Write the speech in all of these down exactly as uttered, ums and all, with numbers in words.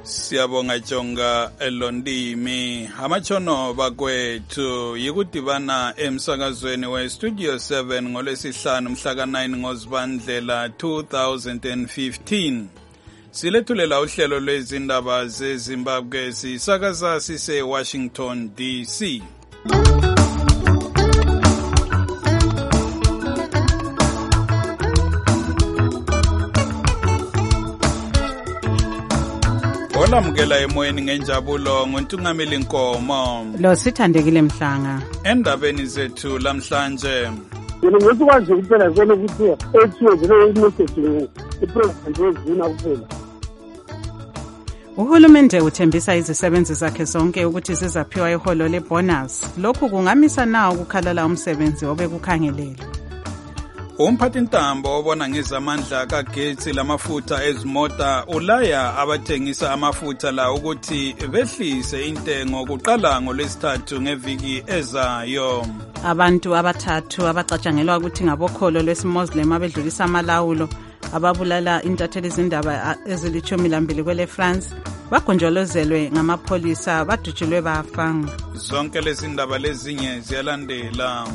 Siyabonga Jonga Elondimi amachono bakwethu yikudibana emsakazweni we Studio seven ngolwesihlanu mhla ka nine ngoZibandlela two thousand fifteen. Silethulela uhlelo lwezindaba zeZimbabwe sisakaza sise Washington D C. Olamukela emoyeni ngenjabulo ngontungameli Nkomo lo sithandekile Mhlanga endabeni zethu lamhlanje. Yena ngesikwazi kuphela kwena ukuthi ethiwe zile message ipresident wezina kuphela. Uhulumende uthembisa izisebenzi zakhe zonke ukuthi zizaphiwa iholo lebonus. Lokhu kungamisa na ukukhalala umsebenzi obekukhangelele. Umphathintambo obona ngezamandla kagetsi lamafutha ezimota ulaya abathengisa amafutha la ukuthi behlise intengo kuqala ngolwesithathu ngeviki ezayo. Abantu abathathu abacatshangelwa ukuthi ngabokholo lwesimuslim abedlulisa amalawulo ababulala intatheli izindaba ezilithumi lambili kwele France bagonjolozelwe ngamapholisa badutshulwe bafa. Zonke lezi ndaba lezinye ziyalandela.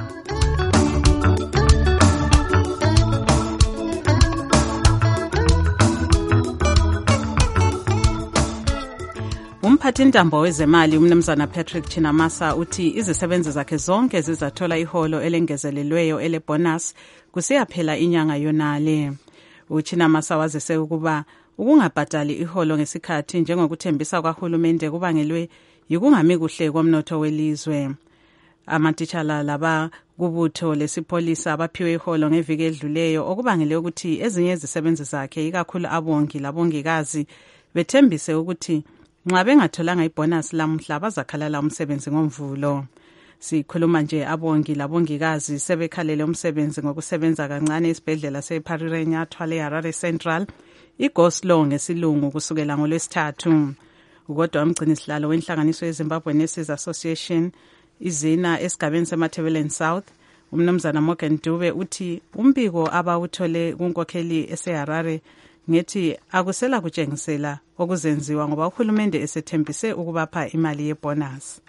Umphathintambo wezemali umnumzana Patrick Chinamasa uthi izisebenzi zakhe zonke zizathola iholo elengezelelweyo elebonus kusiyaphela inyanga yonale. UChinamasa wazise ukuba ukungabhadali iholo ngesikhathi njengokuthembisa kwahulumende kubangelwe yikungami kuhle komnotho welizwe. Amatitshala laba kubutho lesipolisa abaphiwe iholo ngeviki edluleyo okubangele ukuthi ezinye izisebenzi zakhe ikakhulu abongi labongikazi bethembise ukuthi nxa bengatholanga ibonus lamhla bazakhalala umsebenzi ngomvulo. Sikhuluma nje abongi labongikazi sebekhalele umsebenzi ngokusebenza kancane esibhedlela seParirenya Thwale Harare Central iGoslow ngesilungu kusukela ngolwesithathu. Kodwa umgcini sihlalo wenhlanganiso yeZimbabwe Nurses Association izina esigabeni seMatabeleland South umnumzana Morgan Dube uthi umbiko abawuthole kunkokheli eseHarare ngethi akusela kutshengisela okuzenziwa ngoba uhulumende esethembise ukubapha imali yebonus.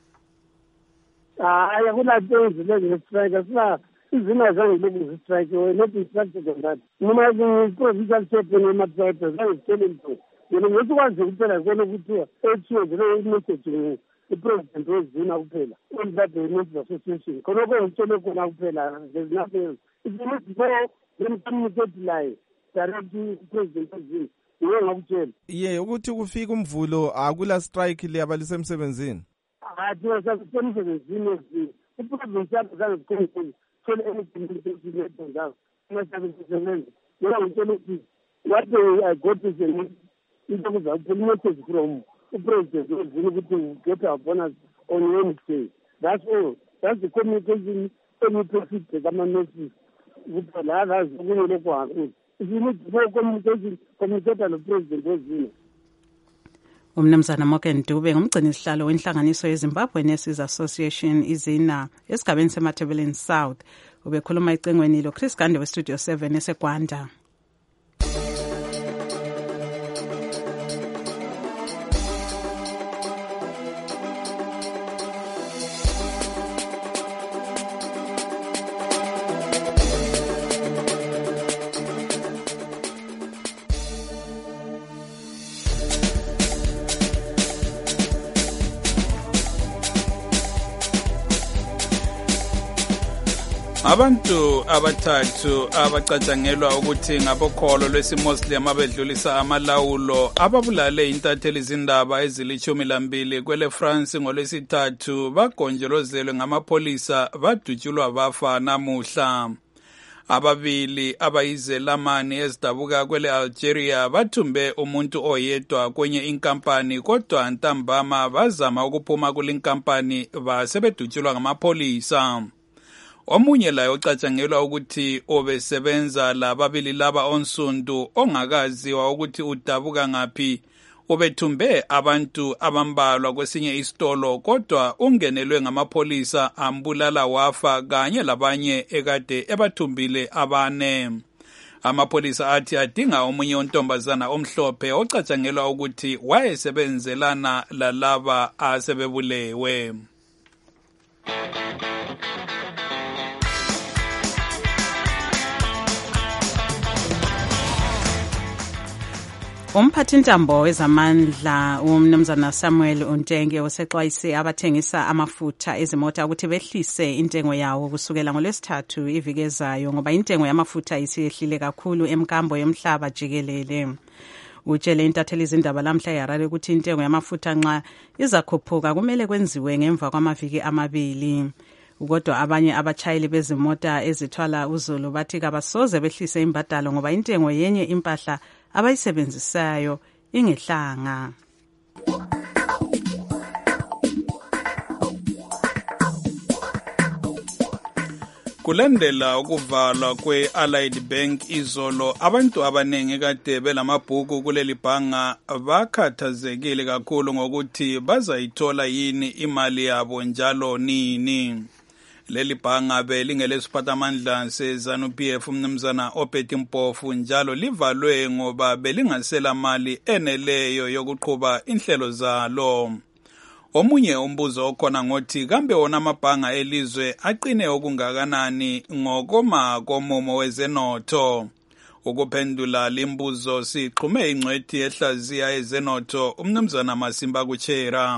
Hayi akulathezi lezistrike sina izina zange lezistrike we not instructed on that. Noma provincial chairman wematrike zangitshela into. Yena ngesikwazi kuphela kwena ukuthi ethiwe zile message ipresident wezina kuphela. On that the Nurses Association. Khonoko ngitshele khona kuphela there's nothing else. It's not more than communicate lie. President ngiyengakutshela ye ukuthi kufika umvulo akula strike le abalisemsebenzini athi wasemsebenzini ipresident yakhe zange kukhona thole emsebenzini yethu ngasebenzayo yena ngitshela ukuthi what I got is into kuzaphuma message from ipresident wezini ukuthi get our bonus on Wednesday. That's all. That's the communication any profit kama nurses ukuthi la la zokunye kwakhona. Umnumzana Morgan Dube ngumgcini sihlalo wenhlanganiso yeZimbabwe Nurses Association izina esigabeni seMatabeleland South ubekhuluma icengweni lo Chris Gande we Studio seven eseGwanda. Abantu abathathu abacatshangelwa ukuthi ngabokholo lwesimuslim abedlulisa amalawulo ababulale intatheli izindaba ezilithumi lambili kwele France ngolwesithathu bagonjolozelwe ngamapholisa badutshulwa bafa namuhla. Ababili abayizelamani ezidabuka kwele Algeria bathumbe umuntu oyedwa kwenye inkampani kodwa ntambama bazama ukuphuma kule inkampani basebedutshulwa ngamapholisa. Omunye laye ocatshangelwa ukuthi obesebenza lababili laba onsundu ongakaziwa ukuthi udabuka ngaphi ubethumbe abantu abambalwa kwesinye isitolo kodwa ungenelwe ngamapholisa ambulala wafa kanye labanye ekade ebathumbile abane. Amapholisa athi adinga omunye ontombazana omhlophe ocatshangelwa ukuthi wayesebenzelana lalaba asebebulewe. Umphathintambo wezamandla umnumzana Samuel Untenge osexwayise abathengisa amafutha ezimota ukuthi behlise intengo yawo kusukela ngolwesithathu iviki ezayo ngoba intengo yamafutha isiyehlile kakhulu emkambo yomhlaba jikelele. Utshele intatheli izindaba lamhla eHarare ukuthi intengo yamafutha nxa izakhuphuka kumele kwenziwe ngemva kwamaviki amabili. Kodwa abanye abatshayeli bezimota ezithwala uzulu bathi kabasoze behlise imbadalo ngoba intengo yenye impahla abayisebenzisayo ingehlanga. Kulandela ukuvalwa kwe-Allied Bank izolo, abantu abaningi kade belamabhuku kuleli bhanga bakhathazekile kakhulu ngokuthi bazayithola yini imali yabo njalo nini. Leli bhanga belingelesiphathamandla seZanu-P F umnumzana Obed Mpofu njalo livalwe ngoba belingasela mali eneleyo yokuqhuba inhlelo zalo. Omunye umbuzo okhona ngothi kambe wona amabhanga elizwe aqine okungakanani ngokoma komumo wezenotho. Ukuphendula limbuzo siqhume ingcwethi ehlaziya ezenotho umnumzana Masimba Kuchera.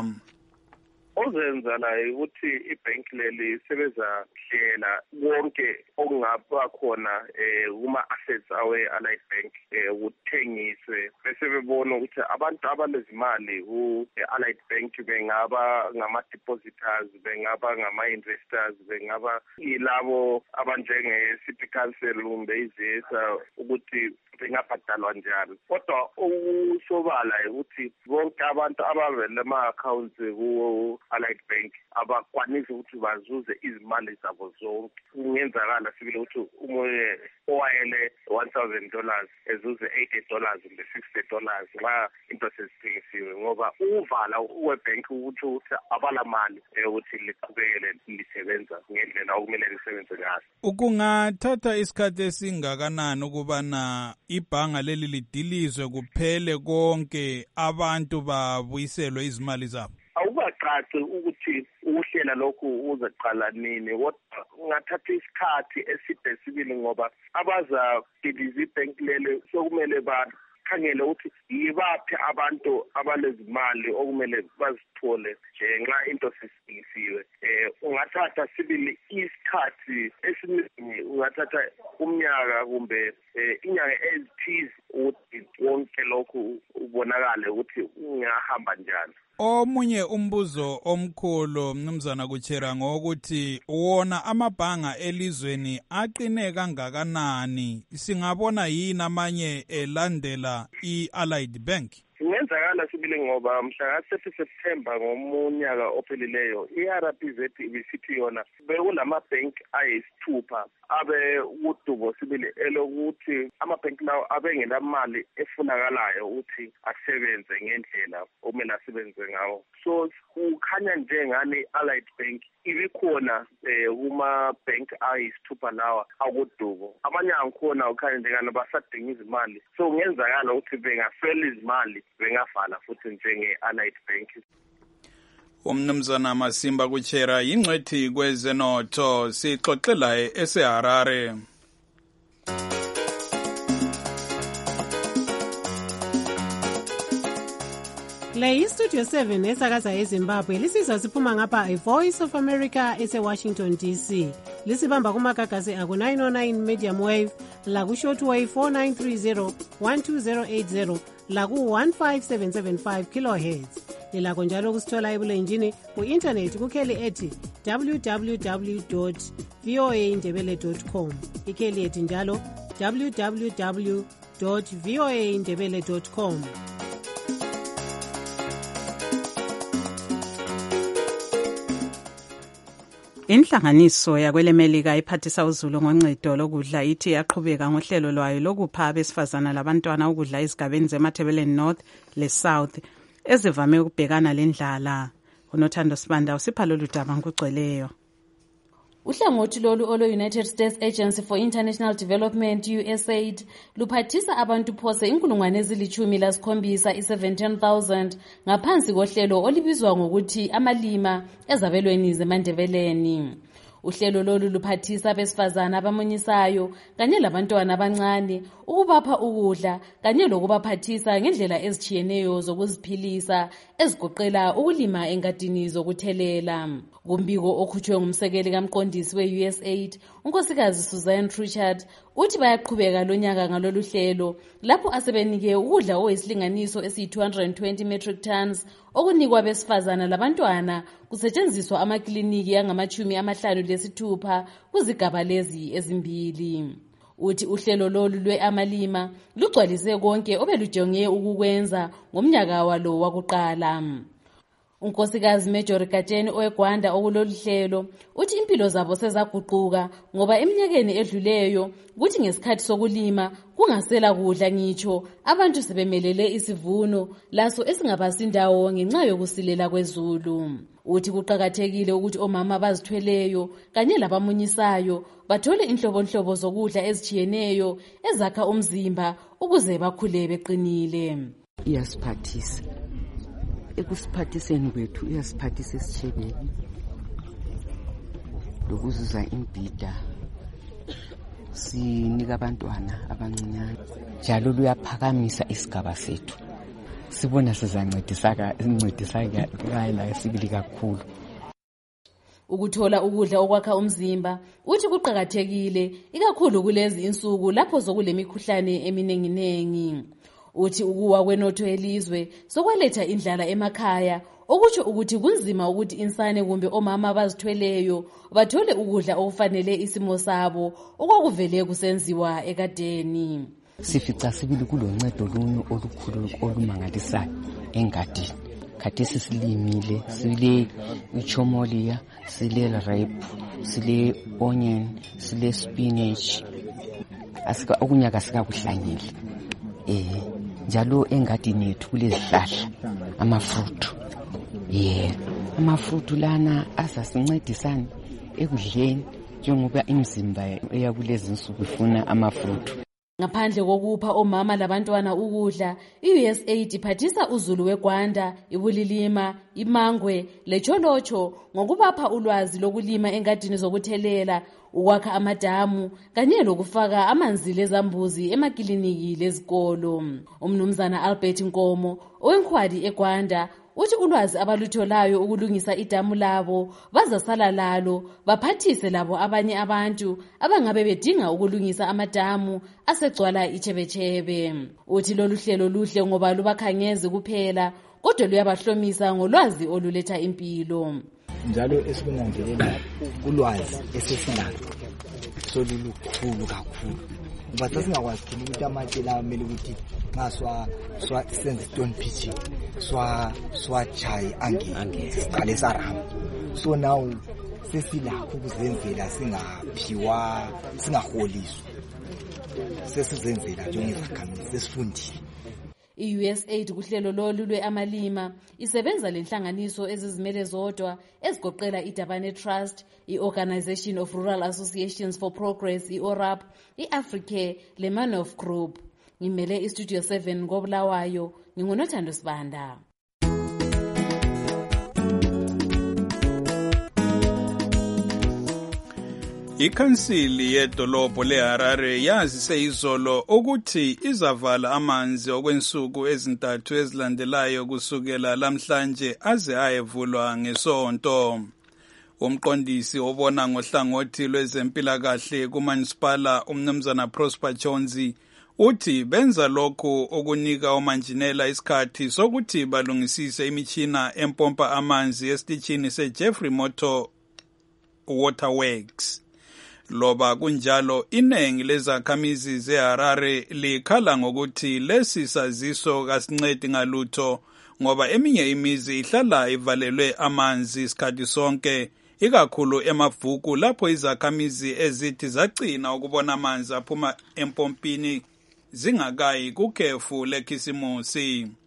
Ozenza la ukuthi ibank leli sebeza hlela wonke okungaba khona eh kuma assets awe Allied Bank eh uthengiswe bese bebona ukuthi abantu abalezimali ku Allied Bank bengaba ngama depositors bengaba ngama investors bengaba yilabo abanjenge city council kumbe izisa ukuthi bengabhadalwa njalo. Kodwa ukusobala ukuthi bonke abantu abavele ama accounts ku Allied Bank abakwanisa ukuthi bazuze izimali zabo zonke. Kungenzakala sibile ukuthi umoya owayele one thousand dollars ezuze eighty dollars kumbe sixty dollars nxa into sesithengisiwe ngoba uvala webank ukuthi abala mali ukuthi liqhubekele lisebenza ngendlela okumele lisebenze ngayo. Ukungathatha isikhathi esingakanani ukubana ibhanga leli lidilizwe kuphele konke abantu babuyiselwe izimali zabo? Awubacaci ukuthi uhlela lokhu uzaqala nini kodwa ungathatha isikhathi eside sibili ngoba abaza diliza ibank lele sokumele bakhangele ukuthi yibaphi abantu abalezimali okumele bazithole ngenxa into sesingisiwe. Eh ungathatha sibili isikhathi esiningi ungathatha umnyaka kumbe inyanga ezithize ukuthi wonke lokhu ubonakale ukuthi ungahamba njani. Omunye umbuzo omkhulu mnumzana Kuchera ngokuthi wona amabhanga elizweni aqine kangakanani singabona yini amanye elandela i-Allied Bank? Ingenzakala sibili ngoba mhla ka thirty September ngomunyaka ophelileyo i-R P Z ibisithi yona bekulama bank ayisithupha abe udubo sibili elokuthi ama bank lawo abengenamali efunakalayo ukuthi asebenze ngendlela okumele asebenze ngawo. So ukhanya njengani Allied Bank ibikhona uma bank ayisithupha lawa akudubo abanye angikhona ukhanya njengana basadinga izimali so kungenzakala ukuthi bengasela izimali bengavala futhi njenge Allied Bank. Umnumzana Masimba Kuchera yingcwethi kwezenotho sixoxela eseHarare. Le iStudio seven esakaza eZimbabwe lisizwa siphuma ngapha iVoice of America eseWashington D C. Lisibamba kumagagasi aku nine oh nine medium wave, laku shortwave four nine three zero one two zero eight zero, laku one five seven seven five kilohertz. Lilakho njalo kusithola ebulenjini ku-internet kukheli ethi w w w dot v o a ndebele dot com. Ikheli ethi njalo w w w dot v o a ndebele dot com. Inhlanganiso yakwelemelika iphathisa uzulu ngoncedo lokudla ithi yaqhubeka ngohlelo lwayo lokupha abesifazana labantwana ukudla ezigabeni zeMathebeleni North le South ezivame ukubhekana lendlala. UNothando Sibanda usipha lolu daba ngokugcweleyo. Uhlangothi lolu olo-United States Agency for International Development, U S A I D, luphathisa abantu phose inkulungwane ezilichumi lasikhombisa i-seventeen thousand ngaphansi kohlelo olibizwa ngokuthi amalima ezabelweni zeMandebeleni. Uhlelo lolu luphathisa abesifazana abamunyisayo kanye labantwana abancane ukubapha ukudla kanye lokubaphathisa ngendlela ezitshiyeneyo zokuziphilisa ezigoqela ukulima engadini zokuthelela. Kumbiko okhutshwe ngumsekeli kamqondisi we-U S A I D, unkosikazi Suzanne Truchard, uthi bayaqhubeka lonyaka ngalolu hlelo lapho asebenike ukudla okuyisilinganiso esiyi-two hundred twenty metric tons okunikwa besifazana labantwana kusetshenziswa amakliniki yangamachumi amahlanu lesithupha kuzigaba lezi ezimbili. Uthi uhlelo lolu lwe-amalima lugcwalise konke obelujonge ukukwenza ngomnyaka walo wakuqala. Unkosikazi Major Kateni oweGwanda okulolu hlelo uthi impilo zabo sezaguquka ngoba eminyakeni edluleyo kuthi ngesikhathi sokulima kungasela kudla ngitsho abantu sebemelele isivuno laso esingabasindawo ngenxa yokusilela kwezulu. Uthi kuqakathekile ukuthi omama bazithweleyo kanye labamunyisayo bathole inhlobonhlobo zokudla ezitshiyeneyo ezakha umzimba ukuze bakhule beqinile. Iyasiphathisa. Ekusiphathiseni kwethu iyasiphathisa esitshebeni lokuzuza imbida sinika abantwana abancinyane njalo luyaphakamisa isigaba sethu. Sibona sizancedisaka sincedisaka la sibili kakhulu. Ukuthola ukudla okwakha umzimba uthi kuqhakathekile ikakhulu kulezi insuku lapho sokulemikhuhlane eminenginengi. Uthi ukuwa kwenotho elizwe sokwaletha indlala emakhaya okutsho ukuthi kunzima ukuthi insane kumbe omama abazithweleyo bathole ukudla okufanele isimo sabo okwakuvele kusenziwa ekadeni. Sifica sibili kuloncedo luno olukhulu olumangalisayo engadini. Khathesi silimile, sile ichomolia, sile rape, sile onion, sile spinach. Asika okunyaka sikakuhlanyile. Eh njalo engadini yethu kulezihlahla amafruit. Yeah, amafruit lana asasincedisana ekudleni njengoba imizimba eyakulezi insuku ifuna amafruit. Ngaphandle kokupha omama labantwana ukudla, i-U S A I D iphathisa uzulu weGwanda, ibulilima, imangwe, lecholocho ngokubapha ulwazi lokulima engadini zokuthelela, ukwakha amadamu kanye lokufaka amanzi lezambuzi emakliniki lezikolo. Umnumzana Albert Nkomo owenkhwadi eGwanda uthi ulwazi abalutholayo ukulungisa idamu labo bazasala lalo baphathise labo abanye abantu abangabe bedinga ukulungisa amadamu asegcwala ichebechebe. Uthi lolu hlelo luhle ngoba lubakhangeze kuphela kodwa luyabahlomisa ngolwazi oluletha impilo. Njalo esikunanzelela ulwazi esesilalo solulukhulu kakhulu. Ngoba sasingakwazi ukuthi amatshela amele ukuthi ngaswa swa senze stone pitching swa swa chai ange siqale sarama. So now sesilakho ukuzenzela singaphiwa singaholiswa sesizenzela njengezakhamisi sesifundile. I-U S A I D kuhlelo lolu lwe-amalima isebenza lenhlanganiso ezizimele zodwa ezigoqela iDabane Trust, i-Organization of Rural Associations for Progress, i-O R A P, i-Africare, le-Manoff Group. Ngimele iStudio seven ngobulawayo, ngingunothando Sibanda. Ikhansili yedolobho leHarare yazise izolo ukuthi izavala amanzi okwensuku ezintathu ezilandelayo kusukela lamhlanje aze ayevulwa ngeSonto. Umqondisi obona ngohlangothi lwezempilakahle kuMunicipala uMnumzana Prosper Chonzi uthi benza lokhu okunika omanjinela isikhathi sokuthi balungisise imitshina empompa amanzi esitichini seJeffrey Motor Waterworks. Loba kunjalo inengi lezakhamizi zeHarare likhala ngokuthi lesi saziso kasincedi ngalutho ngoba eminye imizi ihlala ivalelwe amanzi isikhathi sonke ikakhulu emavuku lapho izakhamizi ezithi zagcina ukubona amanzi aphuma empompini zingakayi kukhefu lekhisimusi.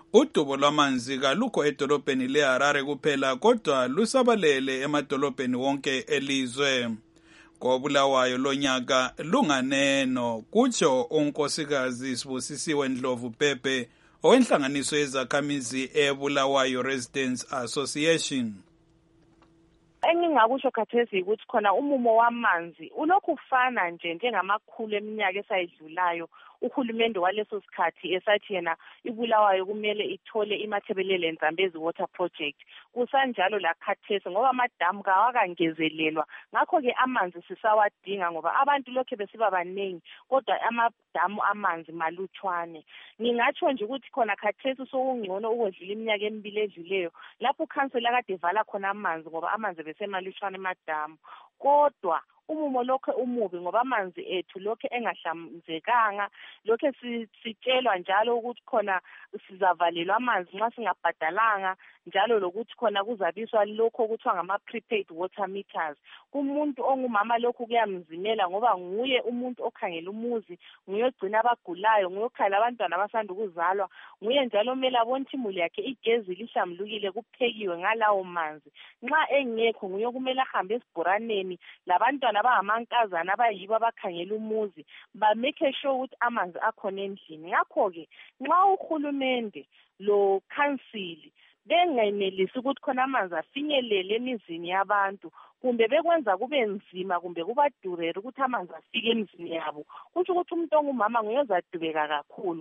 Udubo lwamanzi kalukho edolobheni leHarare kuphela kodwa lusabalele emadolobheni wonke elizwe. Kobulawayo lonyaka lunganeno kutsho unkosikazi Sibusisiwe Ndlovu Pepe owenhlanganiso yezakhamizi eBulawayo Residents Association. Engingakusho khathesi ukuthi khona umumo wamanzi ulokhu ufana nje njengamakhulu eminyaka esayidlulayo. Uhulumende waleso sikhathi esathi yena iBulawayo kumele ithole iMathebelele Nzambezi Water Project. Kusanjalo la khathesi ngoba amadamu kawakangezelelwa. Ngakho ke amanzi sisawadinga ngoba abantu lokho besiba baningi kodwa amadamu amanzi malutshwane. Ngingatsho nje ukuthi khona khathesi sokungcono ukodlula iminyaka emibili edluleyo lapho ukhansela kade evala khona amanzi ngoba amanzi besemalutshwane emadamu. Kodwa umumo lokho umubi ngoba amanzi ethu lokho engahlanzekanga, lokho sitshelwa njalo ukuthi khona sizavalelwa amanzi nxa singabhadalanga, njalo lokuthi khona kuzabiswa lokho okuthiwa ngama prepaid water meters. Kumuntu ongumama lokho kuyamzimela ngoba nguye umuntu okhangela umuzi, nguye ogcina abagulayo, nguye okhala abantwana abasanda ukuzalwa, nguye njalo omele abone imuli yakhe igezi lihlambulukile kuphekiwe ngalawo manzi. Nxa engekho nguye kumele ahambe esibhoraneni labantwana abangamankazana abayibo abakhangela umuzi ba make sure ukuthi amanzi akhona endlini. Ngakho ke nxa uhulumende lo council bengenelisi ukuthi khona amanzi afinyelele emizini yabantu kumbe bekwenza kube nzima kumbe kubadurela ukuthi amanzi afike emizini yabo, kusho ukuthi umuntu ongumama nguyozadubeka kakhulu.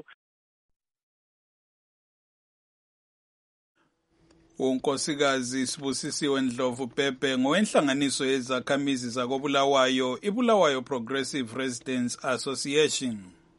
Unkosikazi Sibusisiwe Ndlovu Pepe ngowenhlanganiso yezakhamizi zakobulawayo iBulawayo Progressive Residents Association.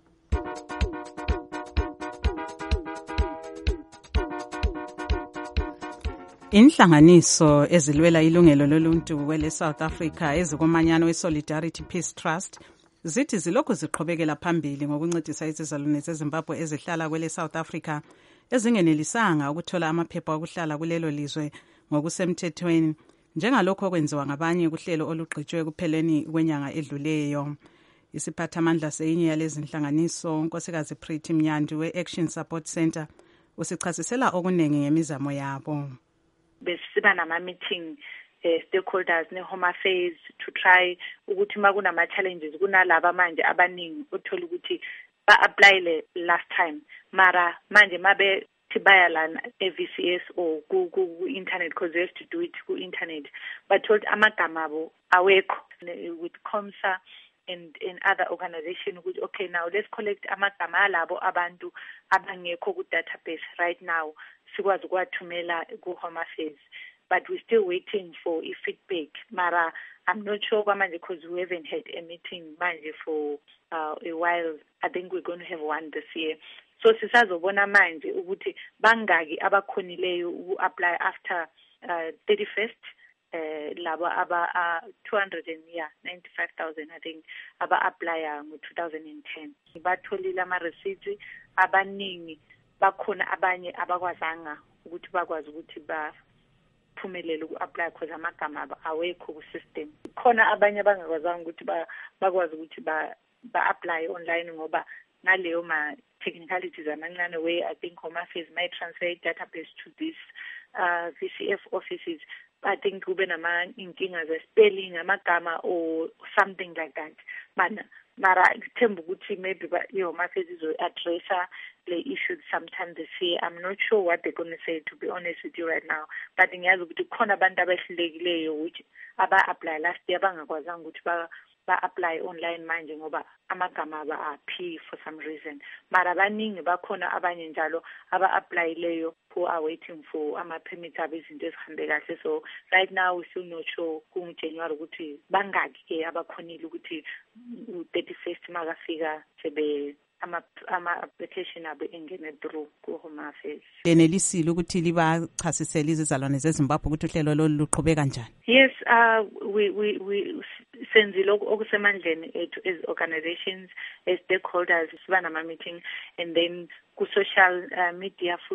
Inhlanganiso ezilwela ilungelo loluntu kwele South Africa ezikomanyano weSolidarity Peace Trust zithi zilokhu ziqhubekela phambili ngokuncedisa izizalwane zeZimbabwe ezihlala kwele South Africa ezingenelisanga ukuthola amaphepha okuhlala kulelo lizwe ngokusemthethweni njengalokho okwenziwa ngabanye kuhlelo olugqitshwe kupheleni kwenyanga edluleyo. Isiphathamandla seyinye yalezi nhlanganiso unkosikazi Pretty Mnyandi we-Action Support Center usichasisela okunengi ngemizamo yabo. Besiba nama-meeting eh, stakeholders ne-home affairs to try ukuthi ma kunama-challenges kunalaba manje abaningi othola ukuthi ba-applyile last time mara manje mabe tibaya lana e-V C S or ku-internet because they used to do it ku-internet but told amagama abo awekho with COMSA and in other organizations ukuthi okay now let's collect amagama alabo abantu abangekho ku-database right now sikwazi ukuwathumela ku-home affairs but we're still waiting for a feedback. Mara, I'm not sure manje because we haven't had a meeting manje for uh, a while. I think we're going to have one this year. So sisazobona manje ukuthi bangaki abakhonileyo uku-apply after uh, thirty-first uh, laba aba uh, two hundred and yeah ninety-five thousand I think aba-applya ngo two thousand ten. Batholile ama-receipts abaningi, bakhona abanye abakwazanga ukuthi bakwazi ukuthi ba phumelele uku-apply because amagama abo awekho ku-system. Khona abanye abangakwazanga ukuthi bakwazi ukuthi ba-apply online ngoba ngaleyo ma-technicalities amancane way I think Home Affairs might transfer database to these uh, V C F offices. I think kube nama-inkinga ze-spelling amagama or something like that. Mana mara ngithemba ukuthi maybe i-Home Affairs izo-addressa the issues sometime this year. I'm not sure what they're going to say, to be honest with you right now. But ngiyazi ukuthi khona abantu abahlulekileyo which aba-apply last year bangakwazanga ukuthi ba-apply online manje ngoba amagama aba aphi for some reason. Mara baningi bakhona abanye njalo aba-applyileyo who are waiting for ama-permits abo izinto ezihambe kahle. So right now we still not sure kungu-January ukuthi bangaki-ke abakhonile ukuthi u-thirty-first makafika sebe ama-application abo engene through ku-Home Affairs. Lenelisile ukuthi libachasisele izizalwane zeZimbabwe ukuthi uhlelo lolu luqhubeka kanjani? Yes, uh, we we we senzile okusemandleni ethu as organizations, as stakeholders, siba nama-meeting and then ku-social uh, media food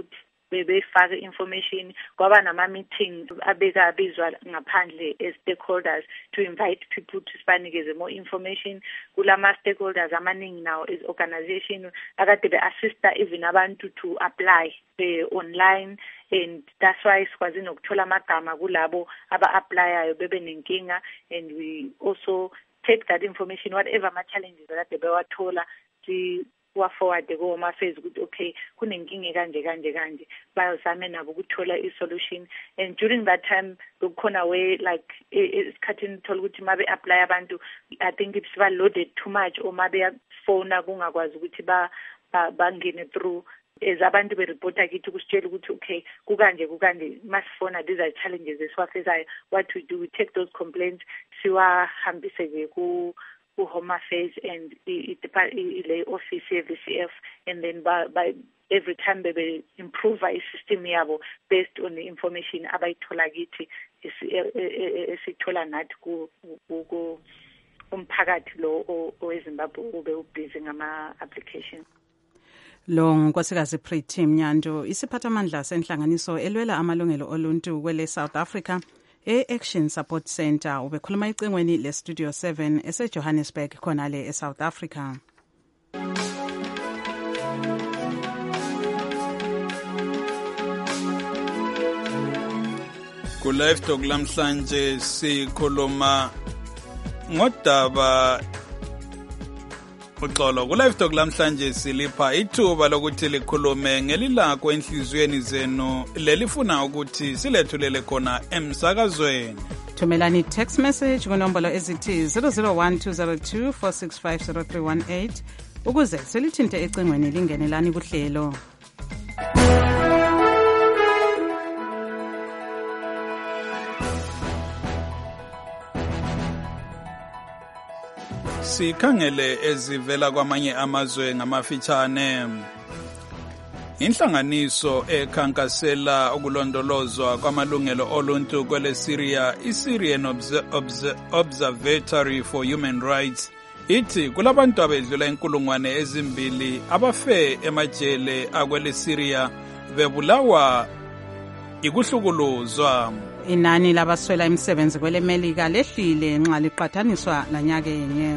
bebefaka information kwaba nama-meeting abeka abizwa ngaphandle as-stakeholders to invite people to sibanikeze more information. Kulama-stakeholders amaningi now as organization akade be-assista even abantu to apply uh, online, and that's why sikwazi nokuthola amagama kulabo aba-applyayo bebe nenkinga, and we also take that information, whatever ama-challenges akade bewathola, si wa-forward ko-Home Affairs ukuthi okay kunenkinga kanje kanje kanje bazame nabo ukuthola i-solution. And during that time kukhona way like isikhathini thola ukuthi mabe apply abantu, I think it's ba loaded too much, or mabe phone kungakwazi ukuthi ba bangene through as abantu be-reporta kithi kusitshela ukuthi okay kukanje kukanje masifona, these are challenges esiwafezayo. What we do, we take those complaints siwahambise-ke ku Home Affairs and the office ye-V C F, and then by, by every time they will improve i-system yabo based on the information abayithola kithi esithola nathi ku umphakathi lo oweZimbabwe ube ubhizi ngama-application. Lo nkosikazi Pretty Mnyanto, isiphathamandla senhlanganiso elwela amalungelo oluntu kwele South Africa e-Action Support Center, ubekhuluma icingweni le-Studio seven ese-Johannesburg khonale e-South Africa. Ku-Live Talk lamhlanje sikhuluma ngodaba uxolo. Ku-Live Talk lamhlanje silipha ithuba lokuthi likhulume ngelilakho enhliziyweni zenu lelifuna ukuthi silethulele khona emsakazweni. Thumelani text message kunombolo ezithi zero zero one two zero two four six five zero three one eight ukuze silithinte ecingweni lingenelani kuhlelo. Sikhangele ezivela kwamanye amazwe ngamafitshane. Inhlanganiso ekhankasela ukulondolozwa kwamalungelo oluntu kwele Syria, i-Syrian Obs- Obs- Observatory for Human Rights, ithi kulabantu abedlula inkulungwane ezimbili abafe emajele akwele Syria bebulawa ikuhlukuluzwa. Inani labaswela imisebenzi kwele Melika lehlile nxa liqathaniswa lanyakenye.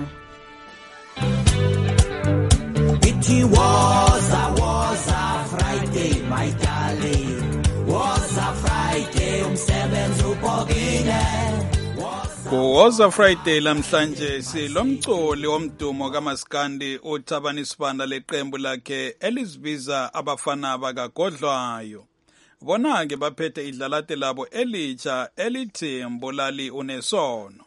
It was a was a Friday, my darling. Was a Friday, umsebenzi ubhokile. Kuwoza Friday lamhlanje silomculi womdumo kaMaskandi uThabani Sibanda leqembu lakhe elizibiza abafana bakagodlwayo. Bona-ke baphethe idlalate labo elitsha elithi Mbulali Unesono.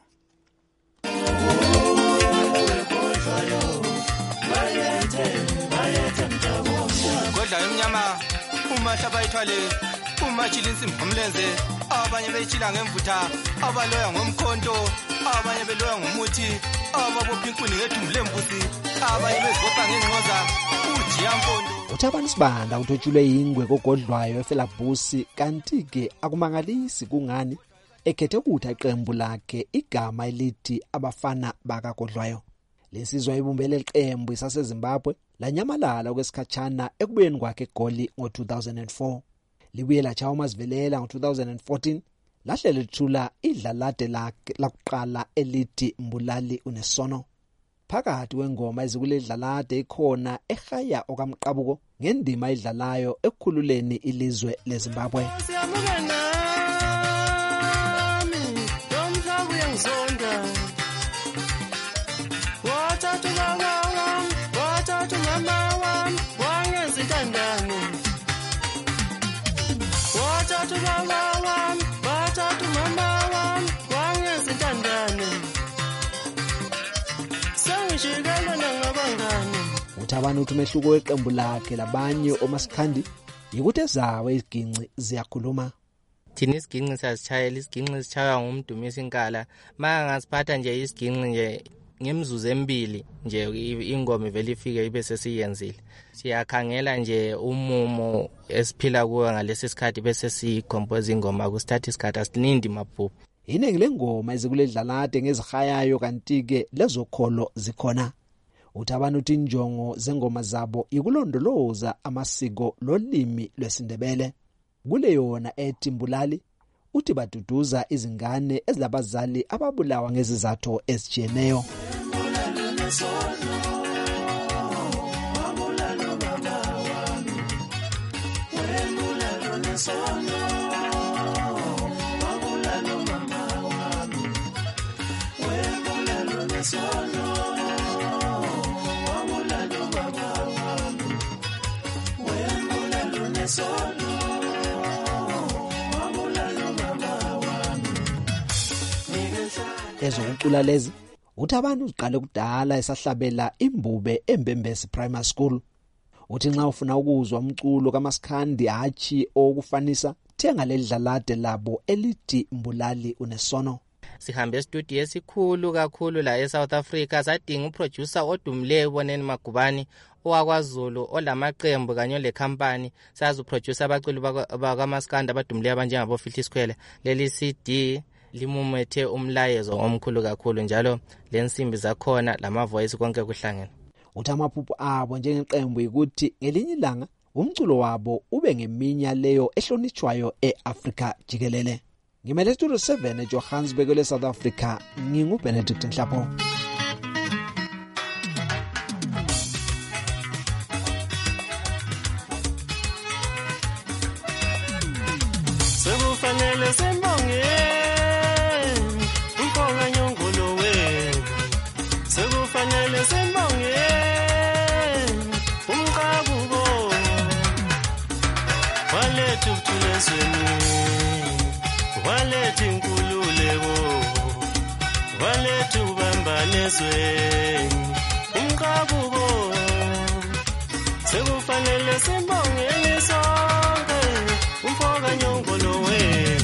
Godla emnyama umahla bayithwale umachila insimbi ngomlenze, abanye beyitshila ngemvutha, abaloya ngomkhonto, abanye beloya ngomuthi, ababopha inkuni ngedumbu lembuzi, abanye bezibopha ngenqoza ujiyampondo. uThabani Sibanda uthotshulwe yingwe kogodlwayo eFelabhusi, kanti-ke akumangalisi kungani ekhethe ukuthi iqembu lakhe igama elithi abafana bakagodlwayo. Lesizwe ibumbele iqembu isaseZimbabwe lanyamalala okwesikhatshana ekubuyeni kwakhe eGoli ngo-two thousand four. Libuye lachaya uMasivelela ngo-two thousand fourteen, lahle lithula idlalade lakhe lakuqala elithi Mbulali Unesono. Phakathi wengoma ezikule dlalade ikhona ehaya okamqabuko ngendima idlalayo ekukhululeni ilizwe leZimbabwe. uThabani uthi umehluko weqembu lakhe labanye oMasikhandi yikuthi ezawo iziginci ziyakhuluma. Thina isiginci sasitshayela, isiginci sitshaywa ngumdumisi inkala, maka ngasiphatha nje isiginci nje ngemzuzu emibili nje ingoma ivele ifike ibe sesiyenzile. Siyakhangela nje umumo esiphila kuwo ngalesi sikhathi bese sicompose ingoma ku start isikhathi asinindi maphupho. Iningi lengoma ezikule dlalade ngezihayayo kanti ke lezokholo zikhona. Uthabani uthi injongo zengoma zabo ikulondoloza amasiko lolimi lwesiNdebele. Kule yona ethi Mbulali uthi baduduza izingane ezilabazali ababulawa ngezizathu ezijiyeneyo. Ezokucula lezi Uthabani uziqale kudala esahlabela imbube eMbembesi Primary School. Uthi nxa ufuna ukuzwa umculo kaMasikhandi hachi okufanisa thenga ledlalade labo elithi Mbulali unesono. Sihambe studio esikhulu kakhulu la eSouth Africa sadinga uproducer odumileyo boneni Magubani owakwaZulu olamaqembu kanye le company sazi uproducer abaculi bakaMasikhandi abadumileyo abanjengabo Fifty Square. Leli C D limumethe umlayezo omkhulu kakhulu njalo lensimbi zakhona lama voice konke kuhlangene. Uthi amaphupho abo njengeqembu ukuthi ngelinye ilanga umculo wabo ube ngeminya leyo ehlonitshwayo eAfrika jikelele. Ngimele Studio seven eJohannesburg le South Africa, ngingu Benedict Nhlapo. Sekufanele sembonge umfonga nyongolo we. Sekufanele sembonge umqabuko walethu kuthulesweni. Walethu inkululeko walethu ubambanesweni umqabuko sekufanele simbongeni sonke umfoka nyongolo we.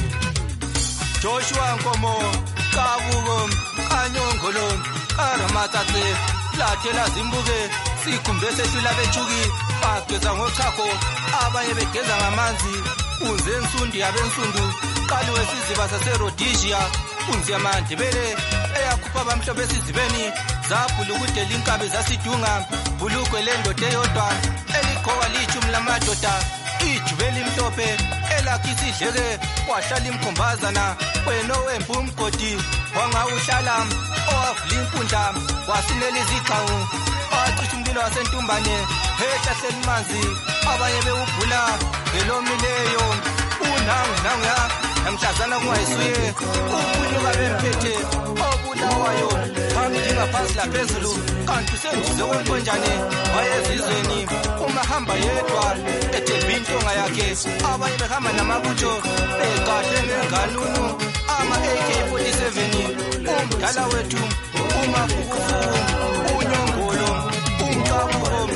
Joshua Nkomo Qabuko Anyongolo Aramatatse lathela zimbuke sikhumbe sehlula bethuki bageza ngochakho abanye begeza ngamanzi unze ensundi yabensundu qaliwe siziba saseRhodesia unzi amandebele eyakhupha abamhlophe esizibeni zabhula ukudela inkabi zasidunga bulukwe lendoda eyodwa eligqoka lichumi lamadoda ijubeli imhlophe elakhi isidleke wahlala imkhombazana wena owembu umgodi wangawuhlala owavula inkundla wasinela izigcawu wacisha umlilo wasentumbane ehlahlela imanzi abanye bewubhula ngelomileyo unangu nangu ya emhlazana kungayisuye ubunyuka bemphethe obulawayo phambili ngaphansi laphezulu kanti sengize konkonjane wayezizweni uma hamba yedwa ethemba intonga yakhe abanye behamba namabutho beqahle ngenganunu ama A K forty-seven umdala wethu uma fukufuku unyongolo umqabuko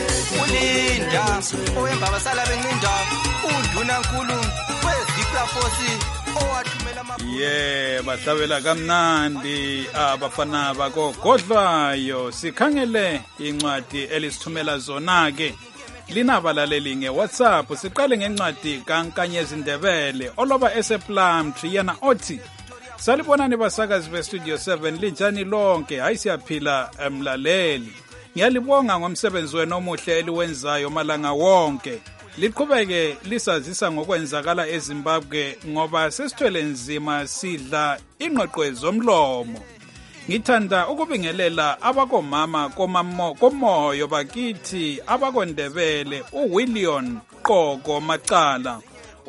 ulinda owemba basala bencinda unduna nkulu wezipla fosi owathumela amabutho. Yeah, bahlabela kamnandi abafana bakogodlwayo. Sikhangele incwadi elisithumela zona ke linabalaleli ngeWhatsApp. Siqale ngencwadi kaNkanyezi Ndebele oloba esePlumtree yena othi salibonani basakazi beStudio seven linjani lonke. Hayi siyaphila emlaleli. Ngiyalibonga ngomsebenzi wenu omuhle eliwenzayo malanga wonke. Liqhubeke lisazisa ngokwenzakala eZimbabwe ngoba sesithwele nzima sidla ingqoqwe zomlomo. Ngithanda ukubingelela abakomama komamo komoyo bakithi abakondebele uWilliam Qoko Macala,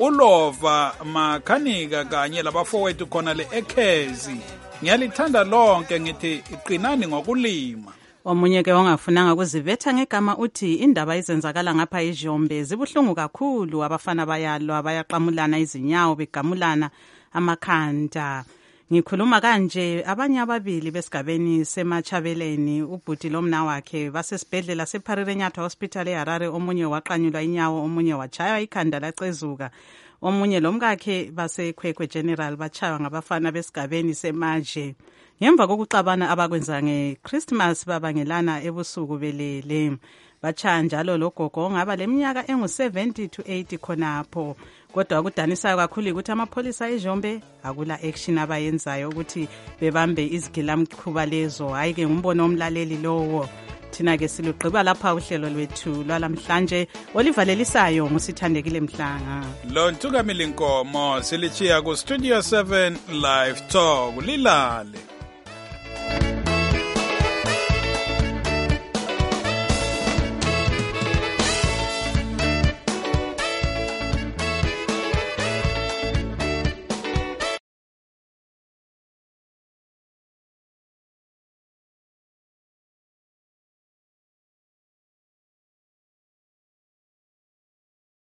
uLova Makhanika kanye labafowethu khona le ekhezi. Ngiyalithanda lonke ngithi iqinani ngokulima. Omunye ke ongafunanga kuzivetha ngegama uthi indaba izenzakala ngapha eJombe zibuhlungu kakhulu, abafana bayalwa bayaqamulana izinyawo begamulana amakhanda. Ngikhuluma kanje abanye ababili besigabeni seMachabeleni ubhuti lomna wakhe basesibhedlela sePharirenyatha Hospital eHarare, omunye waqanyulwa inyawo omunye wachaywa ikhanda lacezuka, omunye lomkakhe baseKwekwe General bachaywa ngabafana besigabeni seMaje. Ngemva kokuxabana abakwenza ngeChristmas babangelana ebusuku belele. Bachaya njalo logogo ngaba leminyaka engu seventy to eighty khonapho. Kodwa kudanisayo kakhulu ukuthi amapholisa eJombe akula action abayenzayo ukuthi bebambe izigilamkhuba lezo. Hayi ke ngumbono omlaleli lowo. thina-ke silugqiba lapha uhlelo lwethu lwalamhlanje olivalelisayo ngusithandekile Mhlanga. Lo Ntukamile Nkomo silichiya ku Studio seven Live Talk lilale.